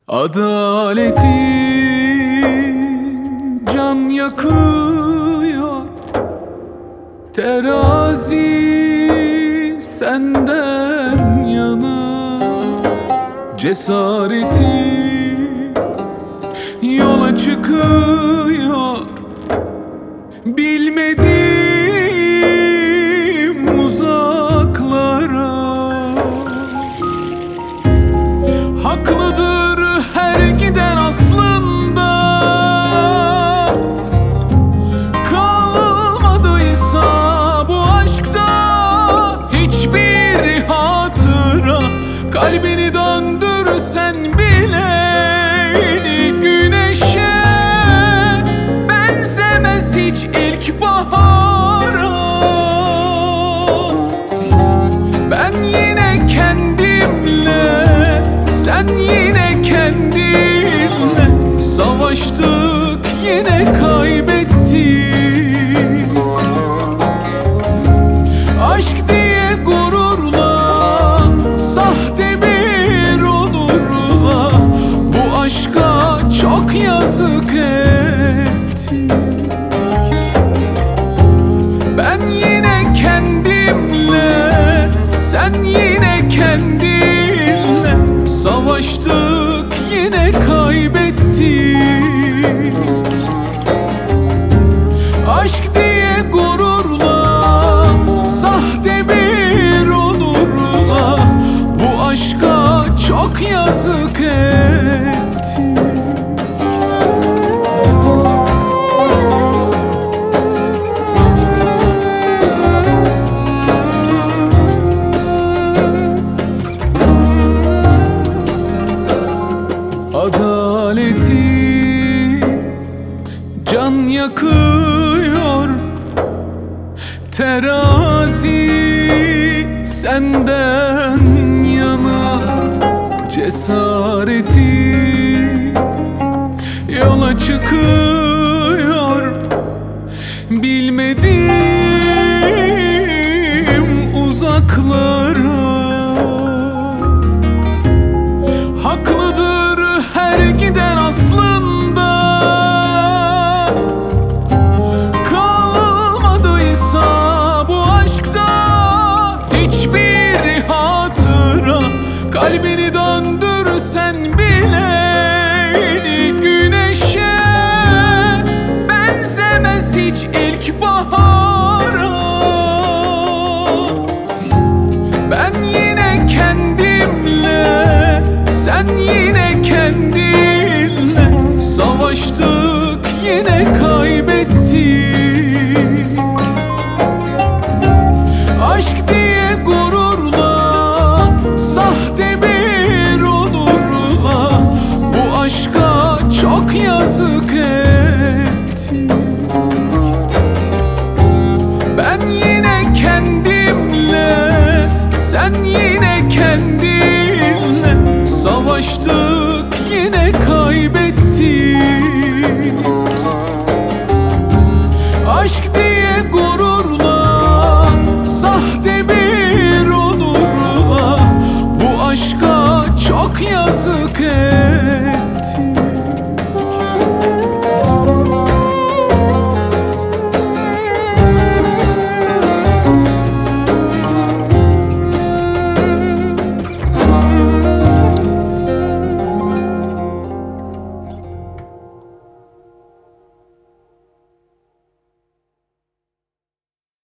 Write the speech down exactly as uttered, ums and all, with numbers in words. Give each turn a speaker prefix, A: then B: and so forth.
A: Adaleti can yakıyor, terazi senden yana. Cesareti yola çıkıyor, bilmediğim uzaklara. Haklıdır her giden aslında, kalmadıysa bu aşkta hiçbir hatıra. Kalbini döndürsen bile güneşe benzemez hiç ilkbahara. Ben yine kendimle, sen yine kendinle savaştık, yine kaybettik. Aşk diye gururla, sahte bir onurla bu aşka çok yazık ettik. Ben yine kendimle, sen yine kendinle savaştık, yine kaybettik. Aşk diye gururla, sahte bir onurla bu aşka çok yazık ettik. Adaleti can yakıyor, terazi senden yana. Cesareti yola çıkıyor, bilmediğim uzaklara. Haklıdır her giden aslında, kalmadıysa bu aşkta hiçbir hatıra. Kalbini döndürsen bile güneşe benzemez hiç ilkbahara. Ben yine kendimle, sen yine kendinle savaştık, yine kaybettik. Aşk diye gururla, sahte bir onurla bu aşka çok yazık ettik. Ben yine kendimle, sen yine kendinle savaştık, yine kaybettik. Aşk diye gururla, sahte bir onurla bu aşka çok yazık